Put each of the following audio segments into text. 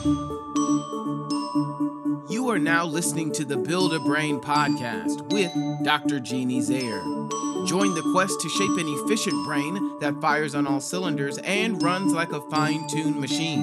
You are now listening to the Build a Brain podcast with Dr. Jeannie Zaire. Join the quest to shape an efficient brain that fires on all cylinders and runs like a fine-tuned machine.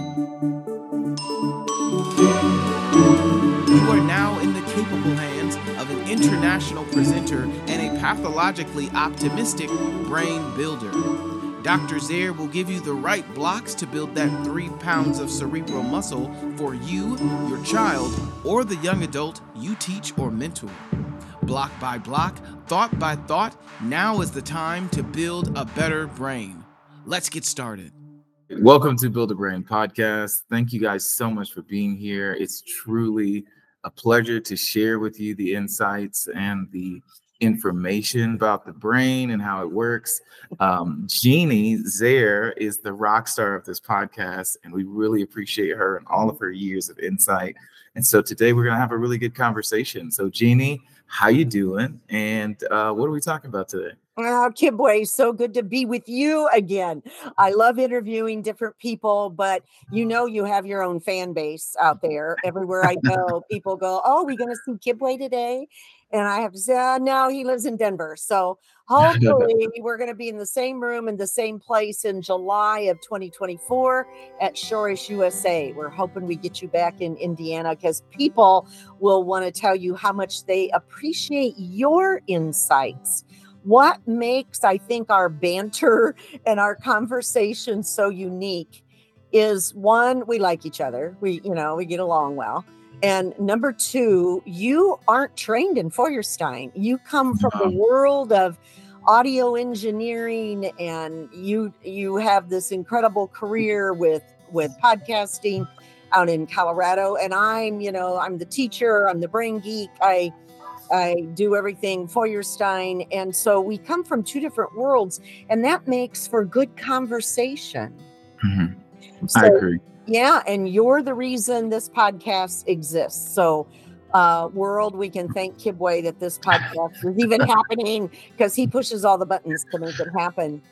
You are now in the capable hands of an international presenter and a pathologically optimistic brain builder. Dr. Zaire will give you the right blocks to build that 3 pounds of cerebral muscle for you, your child, or the young adult you teach or mentor. Block by block, thought by thought, now is the time to build a better brain. Let's get started. Welcome to Build a Brain podcast. Thank you guys so much for being here. It's truly a pleasure to share with you the insights and the information about the brain and how it works. Jeannie Zaire is the rock star of this podcast, and we really appreciate her and all of her years of insight. And so today we're going to have a really good conversation. So Jeannie, how you doing? And what are we talking about today? Oh, Kibwe, so good to be with you again. I love interviewing different people, but you know you have your own fan base out there. Everywhere I go, people go, "Oh, we going to see Kibwe today?" And I have to say, no, he lives in Denver. So hopefully we're going to be in the same room in the same place in July of 2024 at Shorish USA. We're hoping we get you back in Indiana because people will want to tell you how much they appreciate your insights. What makes, I think, our banter and our conversation so unique is, one, we like each other. We get along well. And number two, you aren't trained in Feuerstein. You come from the world of audio engineering, and you have this incredible career with podcasting out in Colorado. And I'm the teacher, I'm the brain geek. I do everything Feuerstein. And so we come from two different worlds, and that makes for good conversation. Mm-hmm. I agree. Yeah. And you're the reason this podcast exists. So world, we can thank Kibwe that this podcast is even happening because he pushes all the buttons to make it happen.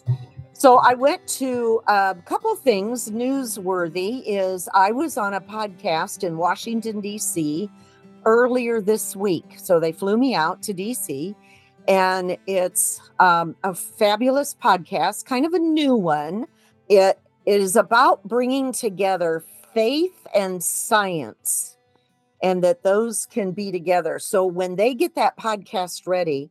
So I went to a couple of things newsworthy is I was on a podcast in Washington, D.C. earlier this week. So they flew me out to DC, and it's a fabulous podcast, kind of a new one. It is about bringing together faith and science, and that those can be together. So when they get that podcast ready,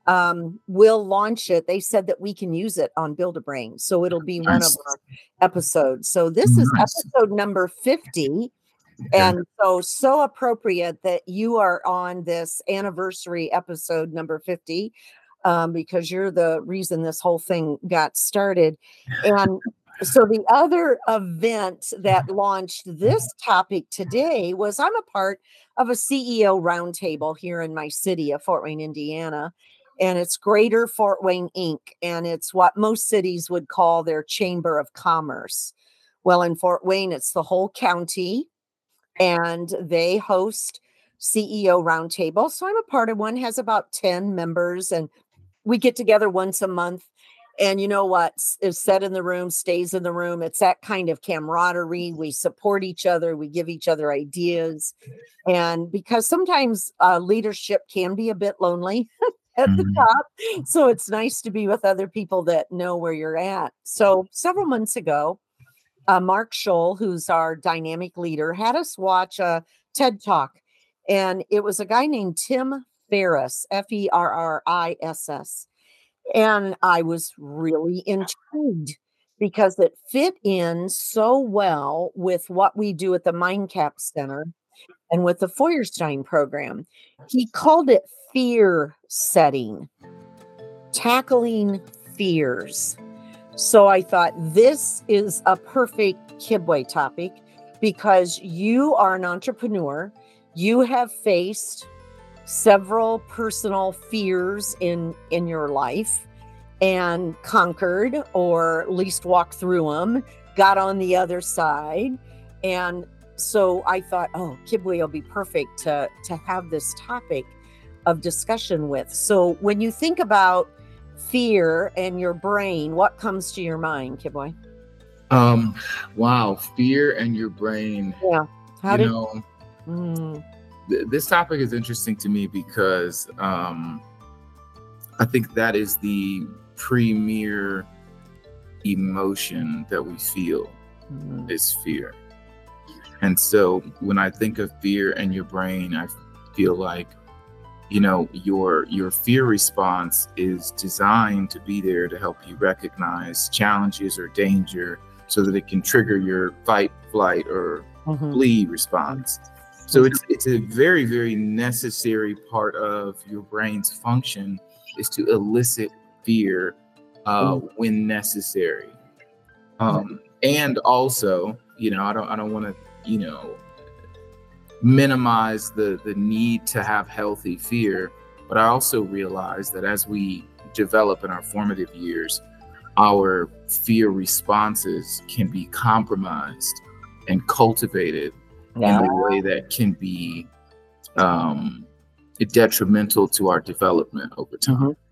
we'll launch it. They said that we can use it on Build a Brain. So it'll be one of our episodes. So this is episode number 50. And so appropriate that you are on this anniversary episode number 50, because you're the reason this whole thing got started. And so the other event that launched this topic today was I'm a part of a CEO roundtable here in my city of Fort Wayne, Indiana. And it's Greater Fort Wayne, Inc. And it's what most cities would call their Chamber of Commerce. Well, in Fort Wayne, it's the whole county. And they host CEO roundtable. So I'm a part of one, has about 10 members, and we get together once a month. And you know what is said in the room stays in the room. It's that kind of camaraderie. We support each other. We give each other ideas. And because sometimes leadership can be a bit lonely at the top. So it's nice to be with other people that know where you're at. So several months ago, Mark Scholl, who's our dynamic leader, had us watch a TED Talk. And it was a guy named Tim Ferriss, Ferriss. And I was really intrigued because it fit in so well with what we do at the MindCap Center and with the Feuerstein program. He called it fear setting, tackling fears. So I thought this is a perfect Kibwe topic because you are an entrepreneur. You have faced several personal fears in your life and conquered, or at least walked through them, got on the other side. And so I thought, oh, Kibwe will be perfect to have this topic of discussion with. So when you think about fear and your brain, what comes to your mind, Kibwe? Um, wow, fear and your brain. Yeah. How You did? know, Mm, this topic is interesting to me because I think that is the premier emotion that we feel mm, is fear. And so when I think of fear and your brain, I feel like, your fear response is designed to be there to help you recognize challenges or danger so that it can trigger your fight, flight, or mhm, flee response. So it's a very, very necessary part of your brain's function is to elicit fear mm, when necessary. mm, And also, I don't want to, minimize the need to have healthy fear, but I also realize that as we develop in our formative years, our fear responses can be compromised and cultivated in yeah. a way that can be um, detrimental to our development over time. Mhm.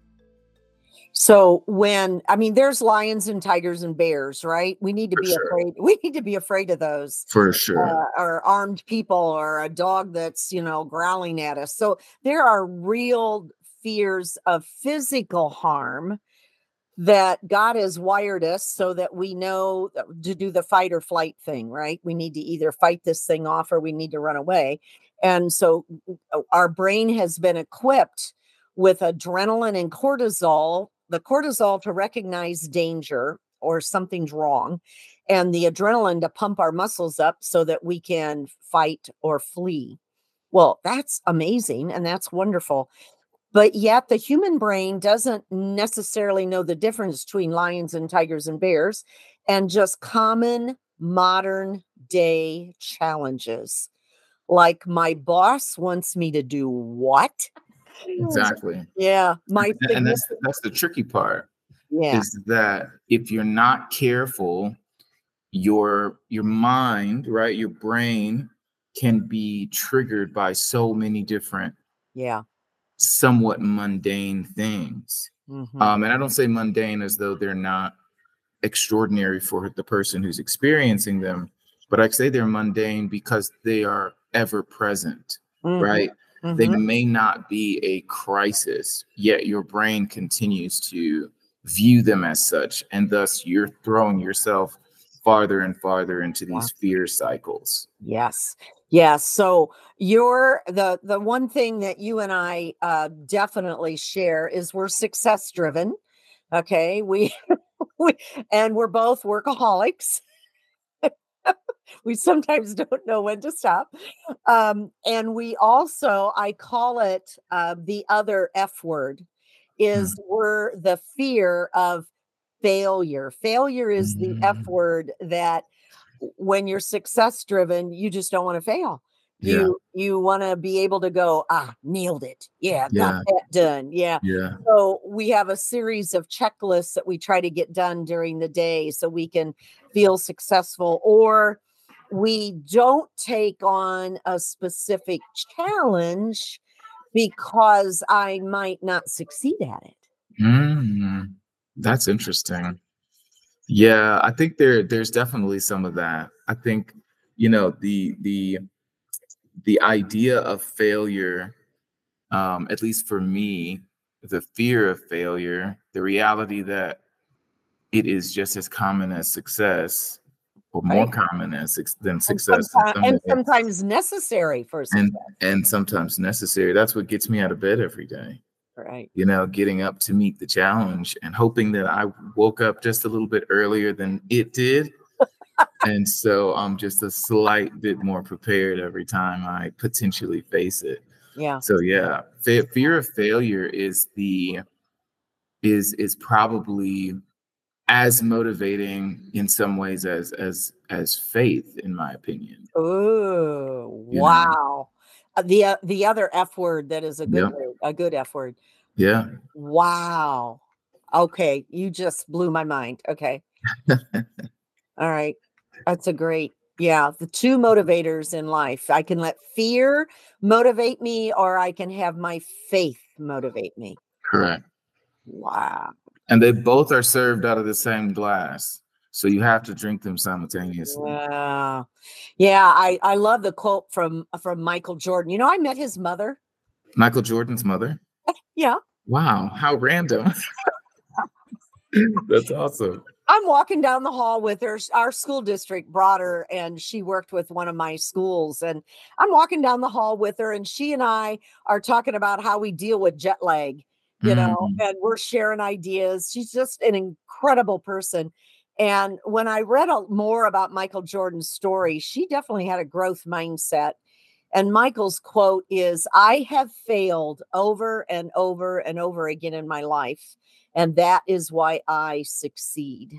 So there's lions and tigers and bears, right? We need to For be sure. afraid. We need to be afraid of those. For sure. Or armed people or a dog that's, growling at us. So there are real fears of physical harm that God has wired us so that we know to do the fight or flight thing, right? We need to either fight this thing off or we need to run away. And so our brain has been equipped with adrenaline and cortisol, the cortisol to recognize danger or something's wrong, and the adrenaline to pump our muscles up so that we can fight or flee. Well, that's amazing and that's wonderful. But yet the human brain doesn't necessarily know the difference between lions and tigers and bears and just common modern day challenges. Like my boss wants me to do what? Exactly. Yeah, my And that's significant. that's the tricky part, Yeah, is that if you're not careful, your mind, right, your brain can be triggered by so many different yeah. somewhat mundane things. Hmm. And I don't say mundane as though they're not extraordinary for the person who's experiencing them, but I say they're mundane because they are ever present, Hmm. right? They Hmm. may not be a crisis, yet your brain continues to view them as such. And thus you're throwing yourself farther and farther into Yeah. these fear cycles. Yes. Yes. So you're the one thing that you and I definitely share is we're success driven. Okay. We and we're both workaholics. We sometimes don't know when to stop. And we also, I call it the other F word, is we're the fear of failure. Failure is the F Mm. word that when you're success driven, you just don't want to fail. Yeah, You want to be able to go, nailed it. Yeah, got yeah, that done. Yeah. yeah, So we have a series of checklists that we try to get done during the day so we can feel successful, or we don't take on a specific challenge because I might not succeed at it. Mm. That's interesting. Yeah, I think there's definitely some of that. I think, the idea of failure, at least for me, the fear of failure, the reality that it is just as common as success, or more Right. common than success in some And ways, sometimes necessary for and success. and sometimes necessary. That's what gets me out of bed every day. Right. Getting up to meet the challenge and hoping that I woke up just a little bit earlier than it did. And so I'm just a slight bit more prepared every time I potentially face it. Yeah. So yeah, fear of failure is probably as motivating in some ways as faith, in my opinion. Oh, You know. wow. The other F word that is a good Yep. word, a good F word. Yeah. Wow. Okay, you just blew my mind. Okay. All right. That's a great. Yeah, the two motivators in life. I can let fear motivate me or I can have my faith motivate me. Correct. Wow. And they both are served out of the same glass. So you have to drink them simultaneously. Yeah. Yeah. I love the quote from Michael Jordan. You know, I met his mother. Michael Jordan's mother? Yeah. Wow, how random. That's awesome. I'm walking down the hall with her. Our school district brought her, and she worked with one of my schools. And I'm walking down the hall with her, and she and I are talking about how we deal with jet lag, you know, and we're sharing ideas. She's just an incredible person. And when I read more about Michael Jordan's story, she definitely had a growth mindset. And Michael's quote is, "I have failed over and over and over again in my life, and that is why I succeed."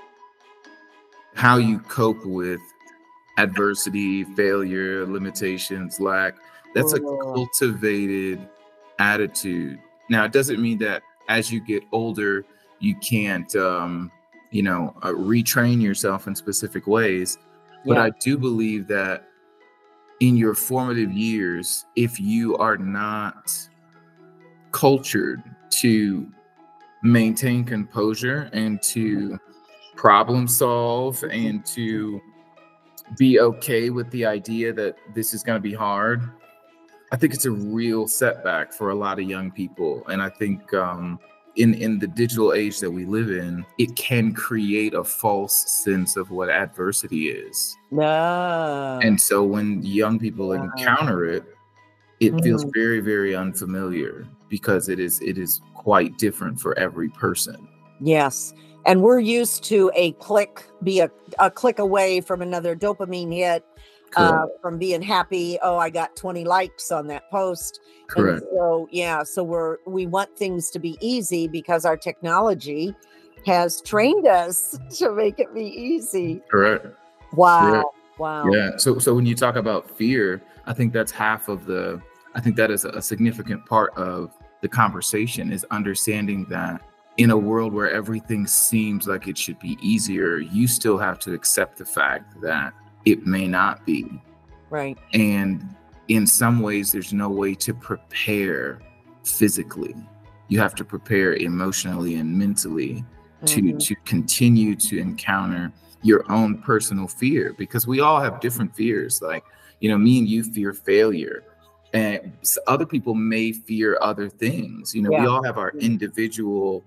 How you cope with adversity, failure, limitations, lack, that's a cultivated attitude. Now, it doesn't mean that as you get older, you can't, retrain yourself in specific ways. But I do believe that in your formative years, if you are not cultured to maintain composure and to problem solve and to be okay with the idea that this is going to be hard, I think it's a real setback for a lot of young people. And I think in the digital age that we live in, it can create a false sense of what adversity is. No. And so when young people encounter it, it feels very, very unfamiliar because it is quite different for every person. Yes. And we're used to a click away from another dopamine hit, from being happy. Oh, I got 20 likes on that post. Correct. And so we want things to be easy because our technology has trained us to make it be easy. Correct. Wow. Yeah. Wow. Yeah. So when you talk about fear, I think that's I think that is a significant part of the conversation, is understanding that in a world where everything seems like it should be easier, you still have to accept the fact that it may not be. Right. And in some ways, there's no way to prepare physically. You have to prepare emotionally and mentally to continue to encounter your own personal fear, because we all have different fears. Like, me and you fear failure, and other people may fear other things. We all have our individual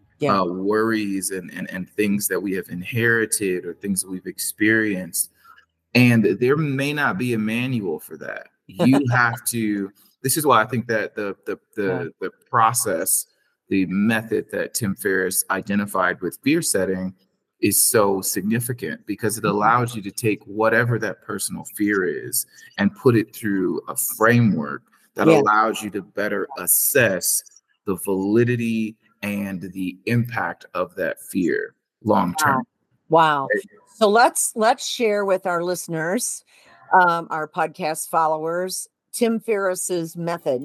worries and things that we have inherited or things that we've experienced. And there may not be a manual for that. You have to, this is why I think that the process, the method that Tim Ferriss identified with fear setting is so significant, because it allows you to take whatever that personal fear is and put it through a framework that allows you to better assess the validity and the impact of that fear long term. Wow. So let's share with our listeners, our podcast followers, Tim Ferriss's method.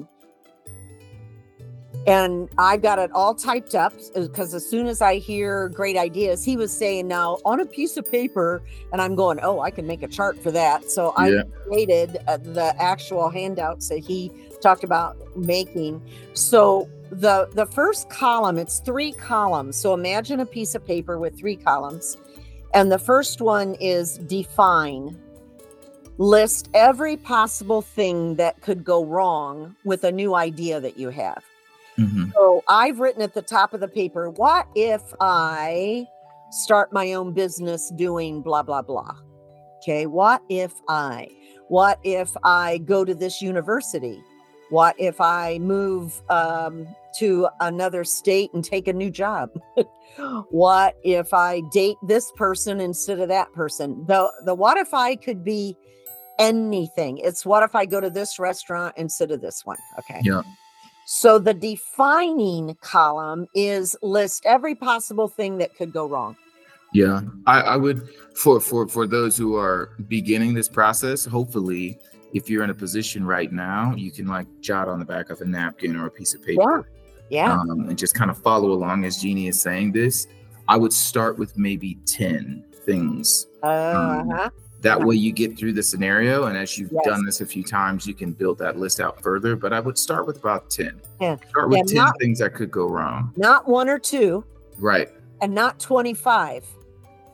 And I've got it all typed up because as soon as I hear great ideas, he was saying now on a piece of paper, and I'm going, oh, I can make a chart for that. So I created the actual handouts that he talked about making. So the first column, it's 3 columns. So imagine a piece of paper with 3 columns. And the first one is define. List every possible thing that could go wrong with a new idea that you have. So I've written at the top of the paper, what if I start my own business doing blah, blah, blah? Okay. What if I go to this university? What if I move to another state and take a new job? What if I date this person instead of that person? The what if I could be anything. It's what if I go to this restaurant instead of this one? Okay. Yeah. So the defining column is list every possible thing that could go wrong. Yeah, I would, for those who are beginning this process, hopefully, if you're in a position right now, you can like jot on the back of a napkin or a piece of paper. Yeah. And just kind of follow along as Jeannie is saying this. I would start with maybe 10 things. That way you get through the scenario. And as you've done this a few times, you can build that list out further. But I would start with about 10. Start with 10 things that could go wrong. Not 1 or 2. Right. And not 25.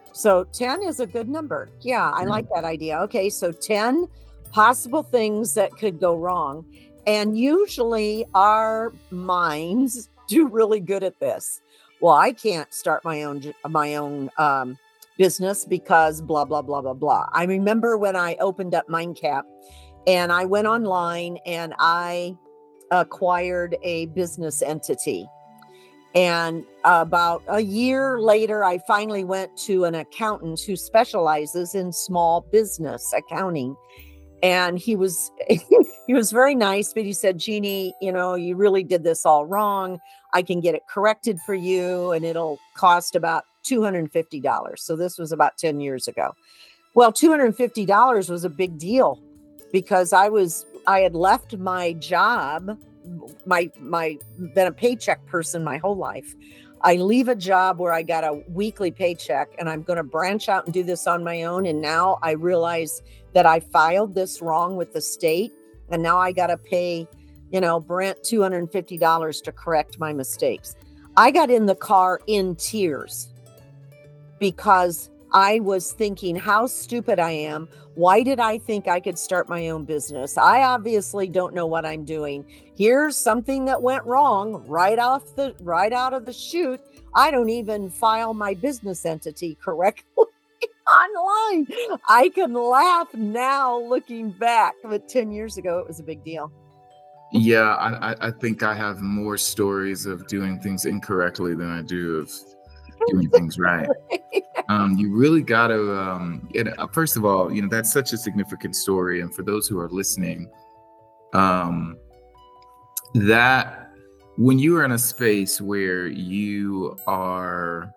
So 10 is a good number. Yeah, I like that idea. Okay, so 10 possible things that could go wrong. And usually our minds do really good at this. Well, I can't start my own business because blah blah blah blah blah. I remember when I opened up MindCap and I went online and I acquired a business entity. And about a year later, I finally went to an accountant who specializes in small business accounting. And he was he was very nice, but he said, Jeannie, you really did this all wrong. I can get it corrected for you, and it'll cost about $250. So this was about 10 years ago. Well, $250 was a big deal because I had left my job, been a paycheck person my whole life. I leave a job where I got a weekly paycheck and I'm going to branch out and do this on my own. And now I realize that I filed this wrong with the state. And now I got to pay, Brent $250 to correct my mistakes. I got in the car in tears because I was thinking how stupid I am. Why did I think I could start my own business? I obviously don't know what I'm doing. Here's something that went wrong right out of the chute. I don't even file my business entity correctly online. I can laugh now looking back, but 10 years ago, it was a big deal. Yeah, I think I have more stories of doing things incorrectly than I do of doing things right. You really got to, first of all, that's such a significant story. And for those who are listening, that when you are in a space where you are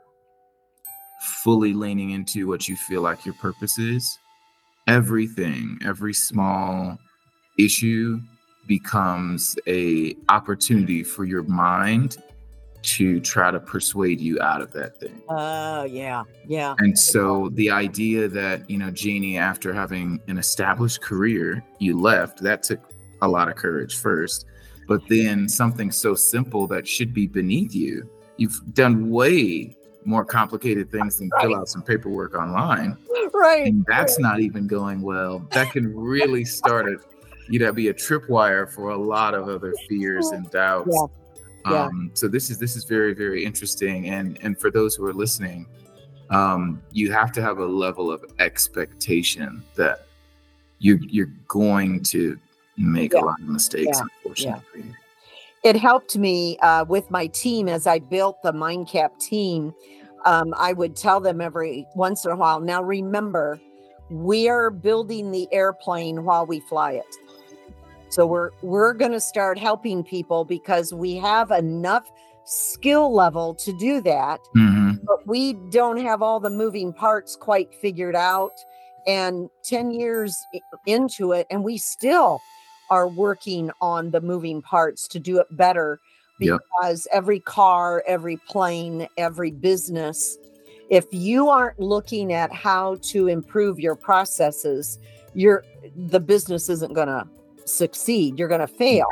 fully leaning into what you feel like your purpose is, every small issue becomes a opportunity for your mind to try to persuade you out of that thing. Yeah. And so the idea that, Jeannie, after having an established career, you left, that took a lot of courage first. But then something so simple that should be beneath you, you've done way more complicated things than fill out some paperwork online. Right. And that's not even going well. That can really start be a tripwire for a lot of other fears and doubts. Yeah. So this is very, very interesting. And for those who are listening, you have to have a level of expectation that you're going to make a lot of mistakes, unfortunately. It helped me with my team as I built the MindCap team. I would tell them every once in a while, now remember, we are building the airplane while we fly it. So we're going to start helping people because we have enough skill level to do that, but we don't have all the moving parts quite figured out. And 10 years into it, and we still are working on the moving parts to do it better because every car, every plane, every business, if you aren't looking at how to improve your processes, the business isn't going to succeed. You're going to fail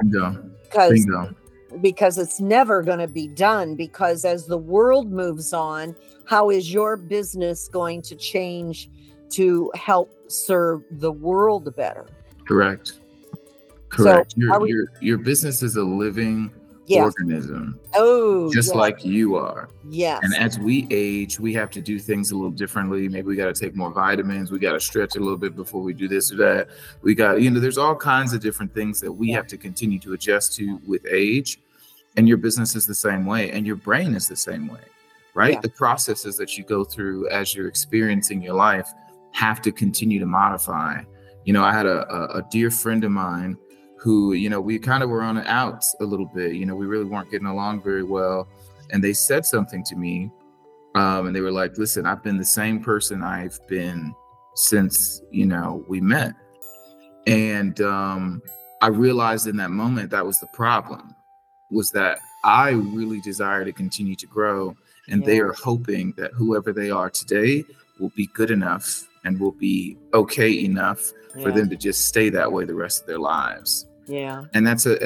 because it's never going to be done, because as the world moves on, how is your business going to change to help serve the world better? Correct. So your business is a living organism. Just like you are. Yes. And as we age, we have to do things a little differently. Maybe we got to take more vitamins. We got to stretch a little bit before we do this or that. We got, there's all kinds of different things that we have to continue to adjust to with age. And your business is the same way. And your brain is the same way, right? Yeah. The processes that you go through as you're experiencing your life have to continue to modify. I had a dear friend of mine who, we kind of were on the outs a little bit. We really weren't getting along very well. And they said something to me, and they were like, listen, I've been the same person I've been since, we met. And I realized in that moment that was the problem, was that I really desire to continue to grow. And they are hoping that whoever they are today will be good enough and will be okay enough for them to just stay that way the rest of their lives. Yeah. And that's a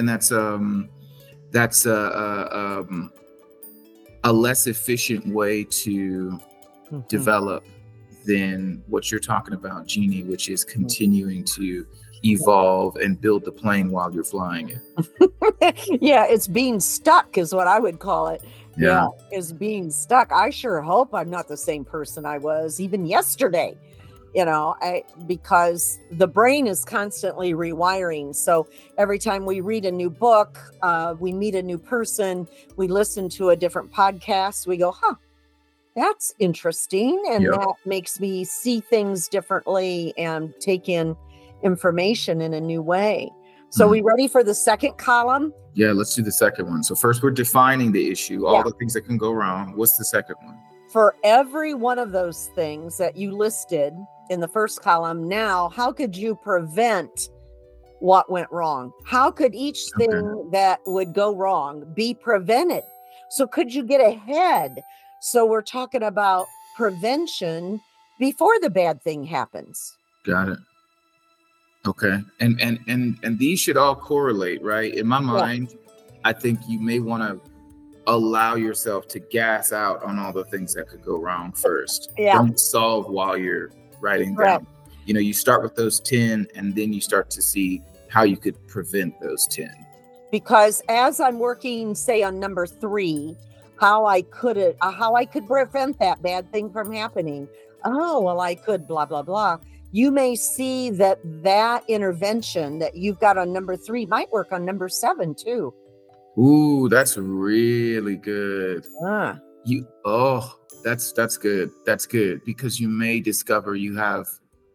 less efficient way to develop than what you're talking about, Jeannie, which is continuing to evolve and build the plane while you're flying it. Yeah, it's being stuck is what I would call it. Yeah. Is being stuck. I sure hope I'm not the same person I was even yesterday. Because the brain is constantly rewiring. So every time we read a new book, we meet a new person, we listen to a different podcast, we go, that's interesting. And that makes me see things differently and take in information in a new way. So we ready for the second column? Yeah, let's do the second one. So first we're defining the issue, all the things that can go wrong. What's the second one? For every one of those things that you listed in the first column, now, how could you prevent what went wrong? How could each thing that would go wrong be prevented? So could you get ahead? So we're talking about prevention before the bad thing happens. Got it. Okay. And these should all correlate, right? In my mind, I think you may want to allow yourself to gas out on all the things that could go wrong first. Don't solve while you're writing down. You start with those 10 and then you start to see how you could prevent those 10. Because as I'm working, say, on number 3, how I could prevent that bad thing from happening. Oh, well, I could blah, blah, blah. You may see that intervention that you've got on number 3 might work on number 7 too. Ooh, that's really good. That's good. That's good, because you may discover you have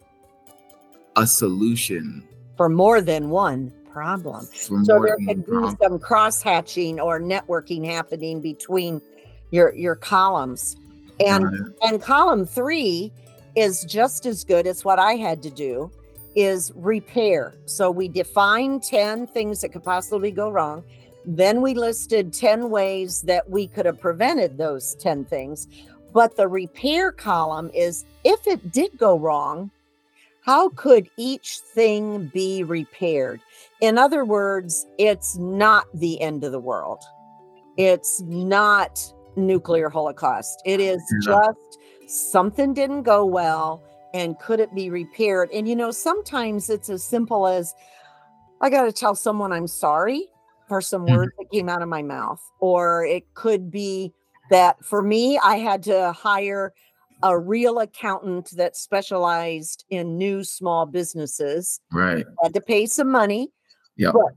a solution for more than one problem. So there could be some cross-hatching or networking happening between your columns. And column 3 is just as good as what I had to do, is repair. So we defined 10 things that could possibly go wrong. Then we listed 10 ways that we could have prevented those 10 things. But the repair column is, if it did go wrong, how could each thing be repaired? In other words, it's not the end of the world. It's not nuclear holocaust. It is just something didn't go well, and could it be repaired? And sometimes it's as simple as, I got to tell someone I'm sorry for some words that came out of my mouth. Or it could be that for me, I had to hire a real accountant that specialized in new small businesses. Right. Had to pay some money. Yeah. But,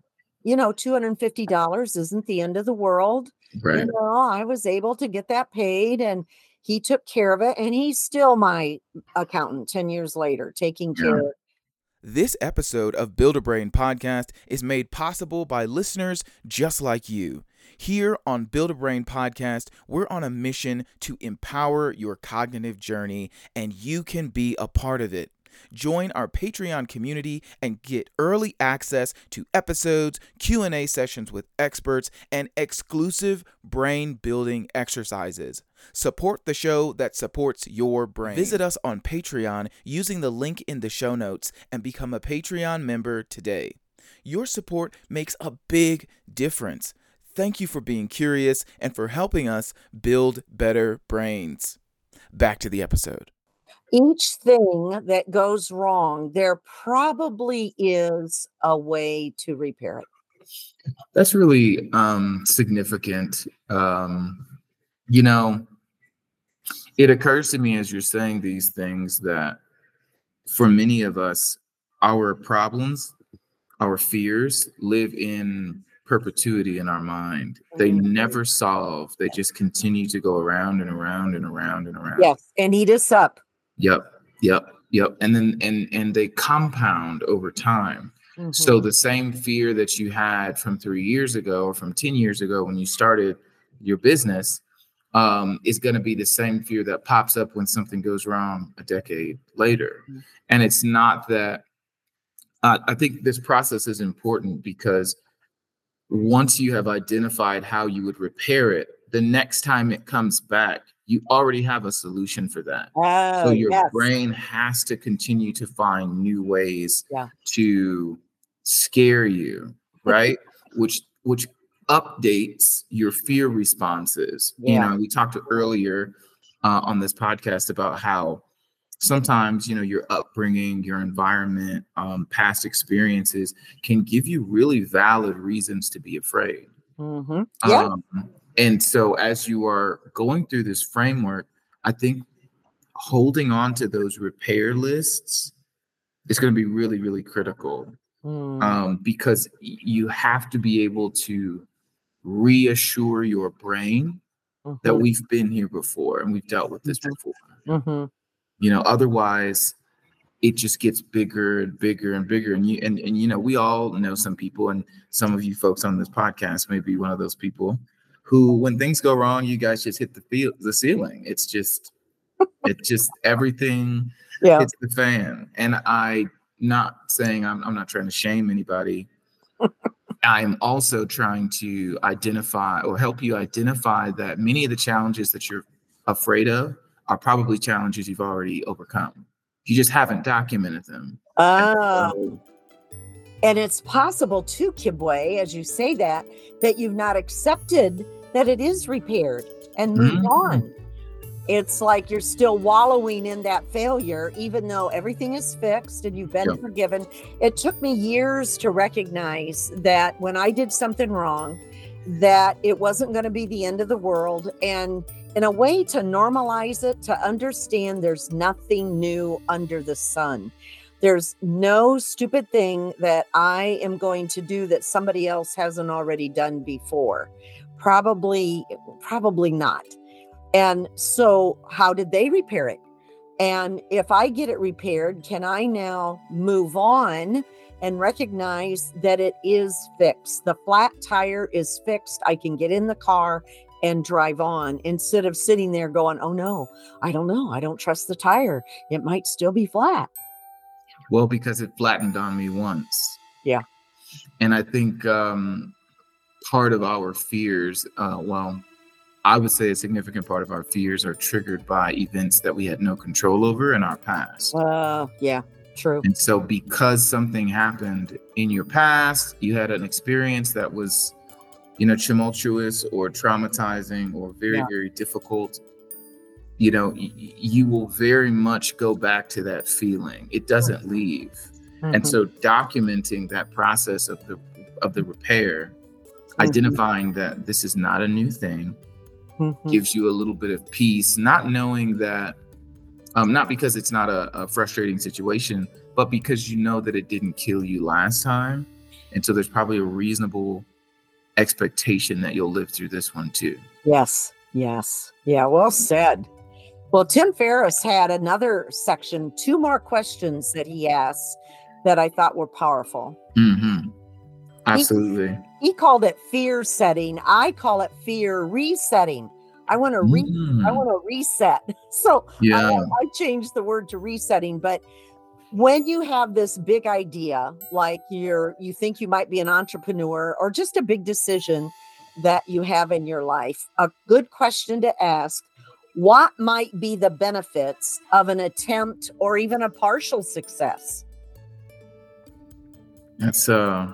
$250 isn't the end of the world. Right. I was able to get that paid, and he took care of it, and he's still my accountant 10 years later, taking care of it. This episode of Build a Brain podcast is made possible by listeners just like you. Here on Build a Brain podcast, we're on a mission to empower your cognitive journey, and you can be a part of it. Join our Patreon community and get early access to episodes, Q&A sessions with experts, and exclusive brain building exercises. Support the show that supports your brain. Visit us on Patreon using the link in the show notes and become a Patreon member today. Your support makes a big difference. Thank you for being curious and for helping us build better brains. Back to the episode. Each thing that goes wrong, there probably is a way to repair it. That's really significant. It occurs to me as you're saying these things that for many of us, our problems, our fears live in perpetuity in our mind. They never solve. They just continue to go around and around and around and around. Yes, and eat us up. Yep. And then and they compound over time. So the same fear that you had from 3 years ago or from 10 years ago when you started your business is going to be the same fear that pops up when something goes wrong a decade later. And it's not that I think this process is important, because once you have identified how you would repair it, the next time it comes back, you already have a solution for that. So your brain has to continue to find new ways to scare you, right? which updates your fear responses. We talked earlier on this podcast about how sometimes, your upbringing, your environment, past experiences can give you really valid reasons to be afraid. Mm-hmm. Yeah. And so as you are going through this framework, I think holding on to those repair lists is going to be really, really critical. Because you have to be able to reassure your brain that we've been here before and we've dealt with this before. Otherwise it just gets bigger and bigger and bigger. And we all know some people, and some of you folks on this podcast may be one of those people who, when things go wrong, you guys just hit the ceiling. It's just everything hits the fan. And I'm not saying I'm not trying to shame anybody. I'm also trying to identify or help you identify that many of the challenges that you're afraid of are probably challenges you've already overcome. You just haven't documented them. And it's possible too, Kibwe, as you say that you've not accepted that it is repaired and moved on. It's like you're still wallowing in that failure, even though everything is fixed and you've been forgiven. It took me years to recognize that when I did something wrong, that it wasn't going to be the end of the world. And in a way to normalize it, to understand there's nothing new under the sun. There's no stupid thing that I am going to do that somebody else hasn't already done before. Probably not. And so how did they repair it? And if I get it repaired, can I now move on and recognize that it is fixed? The flat tire is fixed. I can get in the car and drive on instead of sitting there going, oh no, I don't know. I don't trust the tire. It might still be flat. Well, because it flattened on me once. Yeah. And I think part of our fears, I would say a significant part of our fears are triggered by events that we had no control over in our past. Yeah, true. And so because something happened in your past, you had an experience that was, tumultuous or traumatizing or very, very difficult, you will very much go back to that feeling. It doesn't leave. And so documenting that process of the repair, identifying that this is not a new thing, gives you a little bit of peace, not knowing that, not because it's not a frustrating situation, but because you know that it didn't kill you last time. And so there's probably a reasonable expectation that you'll live through this one too. Yes. Yeah, well said. Well, Tim Ferriss had another section, 2 more questions that he asked that I thought were powerful. Absolutely. He called it fear setting. I call it fear resetting. I want to reset. So I changed the word to resetting. But when you have this big idea, like you think you might be an entrepreneur or just a big decision that you have in your life, a good question to ask, what might be the benefits of an attempt or even a partial success? That's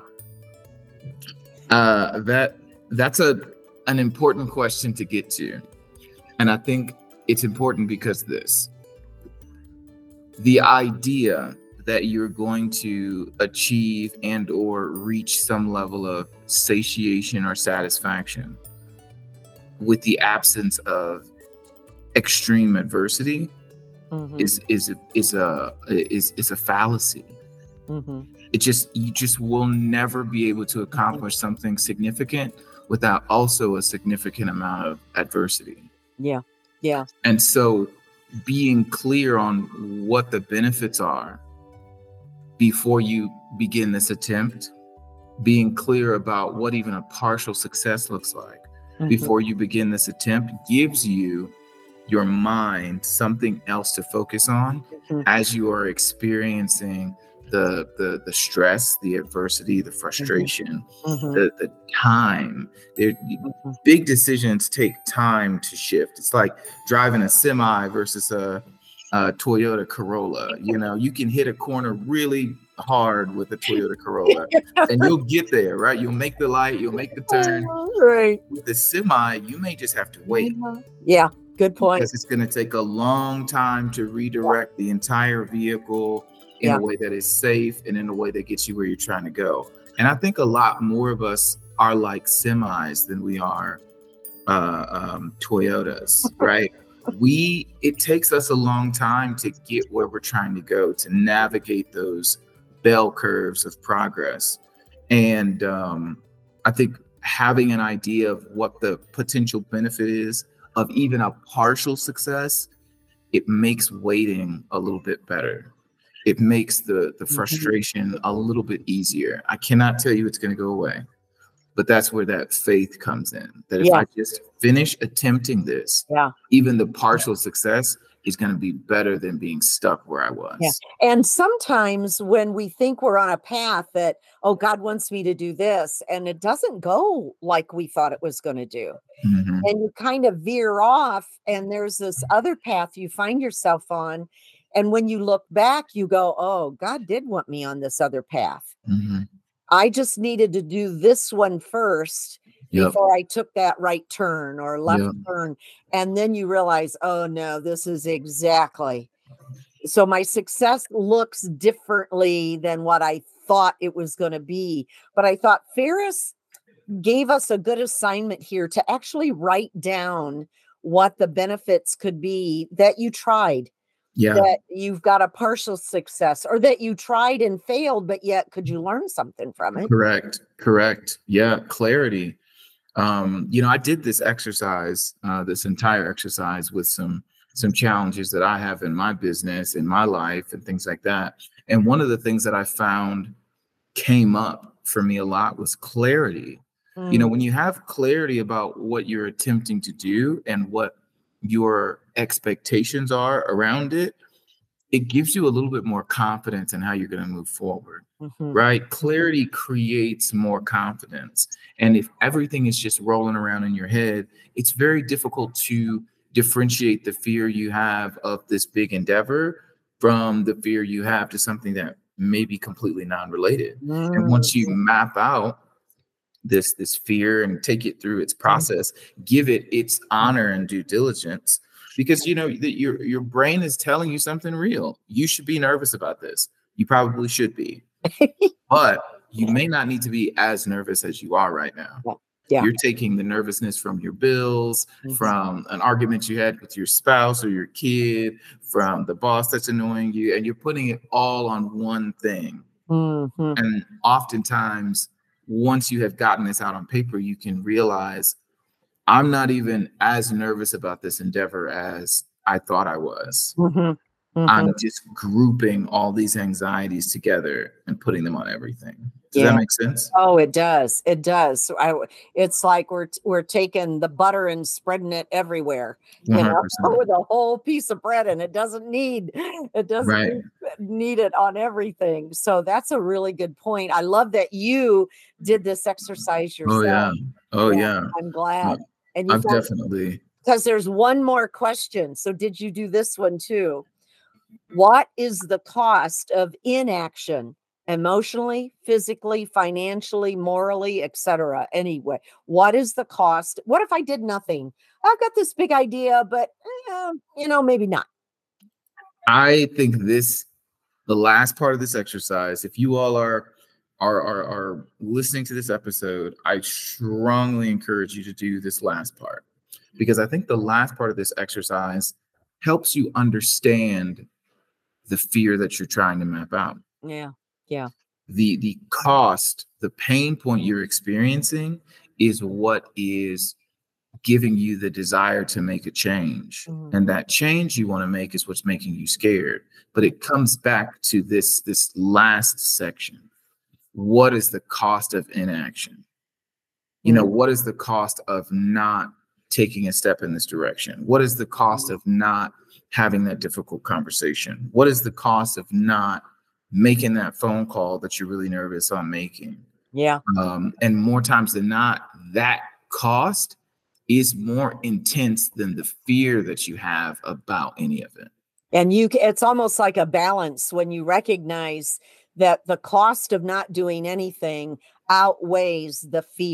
an important question to get to. And I think it's important because the idea that you're going to achieve and or reach some level of satiation or satisfaction with the absence of extreme adversity is a fallacy. You just will never be able to accomplish something significant without also a significant amount of adversity. Yeah. And so being clear on what the benefits are before you begin this attempt, being clear about what even a partial success looks like before you begin this attempt gives you your mind something else to focus on as you are experiencing the stress, the adversity, the frustration, the time. Big decisions take time to shift. It's like driving a semi versus a Toyota Corolla. You can hit a corner really hard with a Toyota Corolla and you'll get there, right? You'll make the light, you'll make the turn. Right. With the semi, you may just have to wait. Yeah. Good point. Because it's going to take a long time to redirect the entire vehicle in a way that is safe and in a way that gets you where you're trying to go. And I think a lot more of us are like semis than we are Toyotas, right? It takes us a long time to get where we're trying to go, to navigate those bell curves of progress. And I think having an idea of what the potential benefit is of even a partial success, it makes waiting a little bit better. It makes the frustration a little bit easier. I cannot tell you it's going to go away, but that's where that faith comes in. That if I just finish attempting this, even the partial success is going to be better than being stuck where I was. Yeah. And sometimes when we think we're on a path that, oh, God wants me to do this, and it doesn't go like we thought it was going to do. Mm-hmm. And you kind of veer off, and there's this other path you find yourself on. And when you look back, you go, oh, God did want me on this other path. Mm-hmm. I just needed to do this one first before I took that right turn or left turn. And then you realize, oh, no, this is exactly. So my success looks differently than what I thought it was going to be. But I thought Ferris gave us a good assignment here to actually write down what the benefits could be that you tried. That you've got a partial success, or that you tried and failed, but yet could you learn something from it? Correct. Yeah. Clarity. I did this exercise, this entire exercise with some challenges that I have in my business, in my life, and things like that. And one of the things that I found came up for me a lot was clarity. When you have clarity about what you're attempting to do and what your expectations are around it, it gives you a little bit more confidence in how you're going to move forward, right? Clarity creates more confidence. And if everything is just rolling around in your head, it's very difficult to differentiate the fear you have of this big endeavor from the fear you have to something that may be completely non-related. And once you map out this fear and take it through its process, give it its honor and due diligence, because your brain is telling you something real. You should be nervous about this. You probably should be, but you may not need to be as nervous as you are right now. You're taking the nervousness from your bills, from an argument you had with your spouse or your kid, from the boss that's annoying you, and you're putting it all on one thing. And oftentimes, once you have gotten this out on paper, you can realize I'm not even as nervous about this endeavor as I thought I was. I'm just grouping all these anxieties together and putting them on everything. Does that make sense? Oh, it does. It does. So it's like we're taking the butter and spreading it everywhere, with a whole piece of bread, and it doesn't need it on everything. So that's a really good point. I love that you did this exercise yourself. Oh yeah. I'm glad. And I've definitely, because there's one more question. So did you do this one too? What is the cost of inaction? Emotionally, physically, financially, morally, etc. Anyway, what is the cost? What if I did nothing? I've got this big idea, but maybe not. I think the last part of this exercise, if you all are listening to this episode, I strongly encourage you to do this last part, because I think the last part of this exercise helps you understand the fear that you're trying to map out. Yeah. The cost, the pain point you're experiencing is what is giving you the desire to make a change. And that change you want to make is what's making you scared. But it comes back to this last section. What is the cost of inaction? What is the cost of not taking a step in this direction? What is the cost of not having that difficult conversation? What is the cost of not making that phone call that you're really nervous on making? And more times than not, that cost is more intense than the fear that you have about any of it. And it's almost like a balance when you recognize that the cost of not doing anything outweighs the fear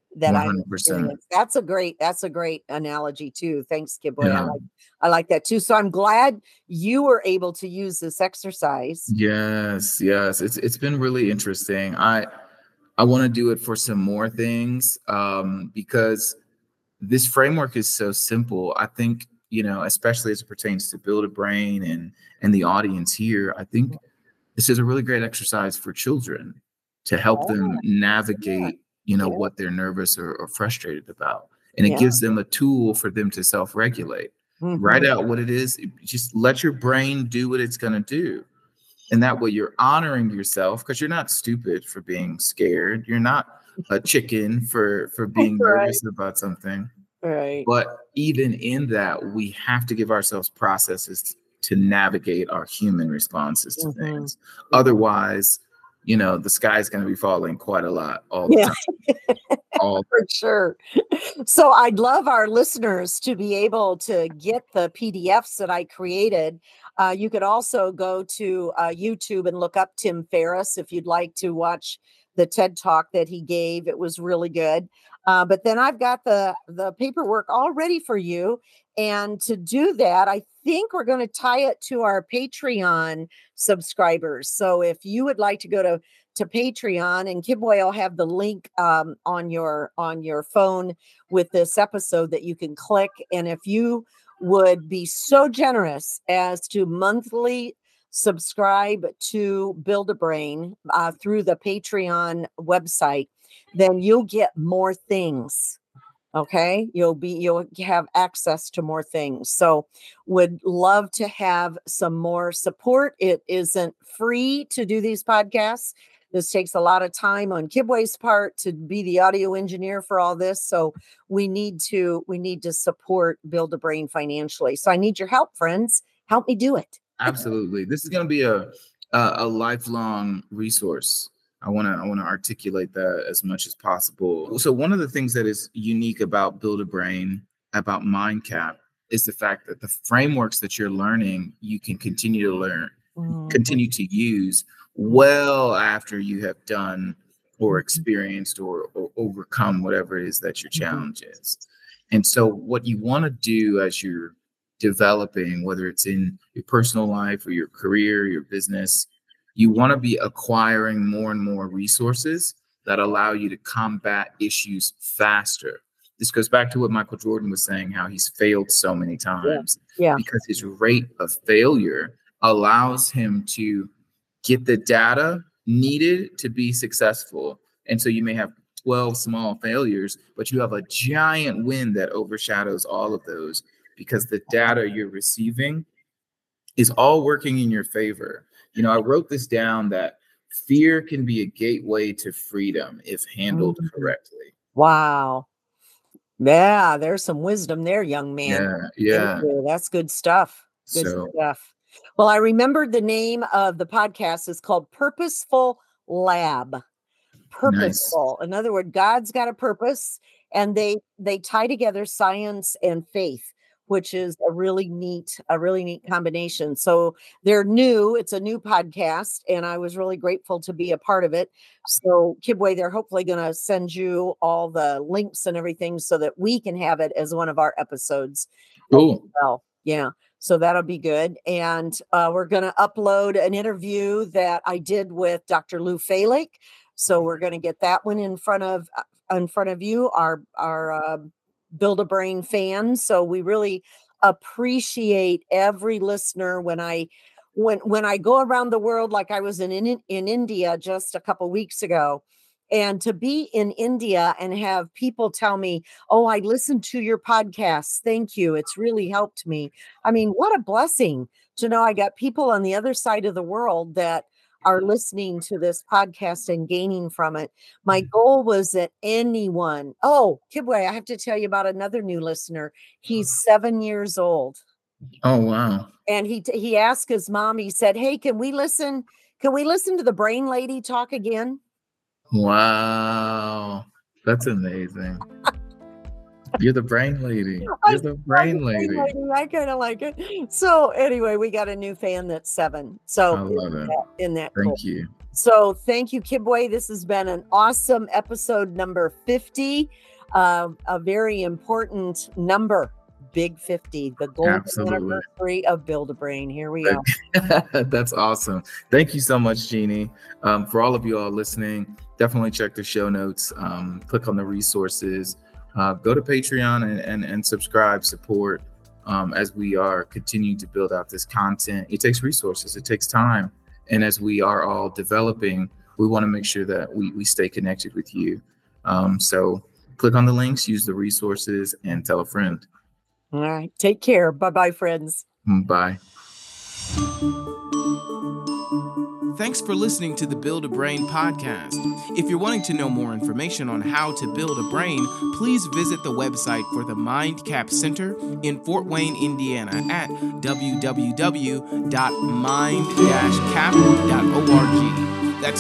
that I've 100%. experienced. That's a great analogy too. Thanks, Kibwe. Yeah. I like that too. So I'm glad you were able to use this exercise. Yes. It's been really interesting. I want to do it for some more things because this framework is so simple. I think, especially as it pertains to Build a Brain and the audience here, I think this is a really great exercise for children to help them navigate, what they're nervous or frustrated about. And it gives them a tool for them to self-regulate. Write out what it is. Just let your brain do what it's going to do. And that way you're honoring yourself, because you're not stupid for being scared. You're not a chicken for being nervous about something. Right. But even in that, we have to give ourselves processes to navigate our human responses to things. Otherwise, the sky's going to be falling quite a lot all the time. For sure. So I'd love our listeners to be able to get the PDFs that I created. You could also go to YouTube and look up Tim Ferriss if you'd like to watch the TED Talk that he gave. It was really good. But then I've got the paperwork all ready for you. And to do that, I think we're going to tie it to our Patreon subscribers. So if you would like to go to Patreon, and Kibwe will have the link on your phone with this episode that you can click. And if you would be so generous as to monthly subscribe to Build a Brain through the Patreon website, then you'll get more things. Okay, you'll have access to more things. So would love to have some more support. It isn't free to do these podcasts. This takes a lot of time on Kibwe's part to be the audio engineer for all this. So we need to support Build a Brain financially. So I need your help, friends. Help me do it. Absolutely. This is going to be a lifelong resource. I want to articulate that as much as possible. So one of the things that is unique about Build a Brain, about MindCap, is the fact that the frameworks that you're learning, you can continue to learn, continue to use well after you have done or experienced or overcome whatever it is that your challenge is. And so what you want to do as you're developing, whether it's in your personal life or your career, your business, you want to be acquiring more and more resources that allow you to combat issues faster. This goes back to what Michael Jordan was saying, how he's failed so many times because his rate of failure allows him to get the data needed to be successful. And so you may have 12 small failures, but you have a giant win that overshadows all of those because the data you're receiving is all working in your favor. I wrote this down that fear can be a gateway to freedom if handled correctly. Wow. Yeah, there's some wisdom there, young man. Yeah. That's good stuff. Good stuff. Well, I remembered the name of the podcast is called Purposeful Lab. Purposeful. Nice. In other words, God's got a purpose, and they tie together science and faith, which is a really neat combination. So they're new. It's a new podcast, and I was really grateful to be a part of it. So Kibwe, they're hopefully going to send you all the links and everything so that we can have it as one of our episodes. Cool. Well, yeah. So that'll be good. And we're going to upload an interview that I did with Dr. Lou Falick. So we're going to get that one in front of you, our Build a Brain fans. So we really appreciate every listener. When I go around the world, like I was in India just a couple weeks ago, and to be in India and have people tell me, "Oh, I listened to your podcast. Thank you. It's really helped me." I mean, what a blessing to know I got people on the other side of the world that are listening to this podcast and gaining from it. My goal was that anyone. Oh, Kibwe, I have to tell you about another new listener. He's 7 years old. Oh, wow. And he asked his mom, he said, "Hey, can we listen to the Brain Lady talk again?" Wow. That's amazing. You're the brain lady. You're the brain lady. I kind of like it. So anyway, we got a new fan that's 7. So I love it. Isn't that Thank cool? you. So thank you, Kibwe. This has been an awesome episode number 50, a very important number. Big 50, the golden anniversary of Build-A-Brain. Here we go. That's awesome. Thank you so much, Jeannie. For all of you all listening, definitely check the show notes. Click on the resources. Go to Patreon and subscribe, support as we are continuing to build out this content. It takes resources. It takes time. And as we are all developing, we want to make sure that we stay connected with you. So click on the links, use the resources, and tell a friend. All right. Take care. Bye-bye, friends. Bye. Thanks for listening to the Build-A-Brain podcast. If you're wanting to know more information on how to build a brain, please visit the website for the MindCap Center in Fort Wayne, Indiana at www.mind-cap.org. That's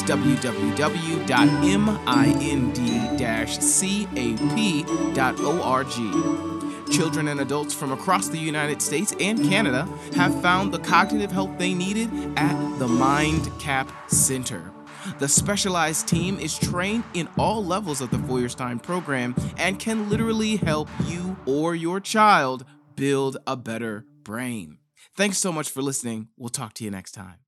www.mind-cap.org. Children and adults from across the United States and Canada have found the cognitive help they needed at the MindCap Center. The specialized team is trained in all levels of the Feuerstein program and can literally help you or your child build a better brain. Thanks so much for listening. We'll talk to you next time.